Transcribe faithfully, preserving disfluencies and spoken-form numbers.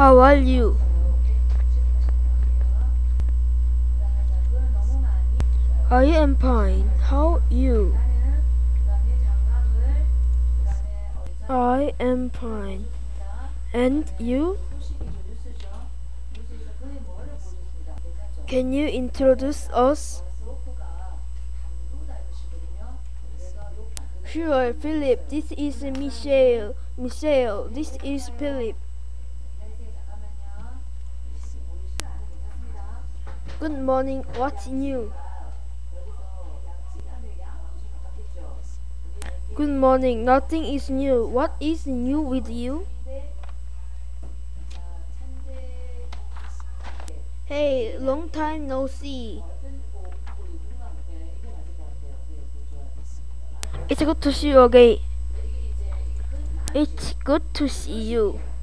How are you? I am fine. How you? I am fine. And you? Can you introduce us? Sure, Philip. This is Michelle. Michelle, this is Philip. Good morning. What's new? Good morning. Nothing is new. What is new with you? Hey, long time no see. It's good to see you again. It's good to see you.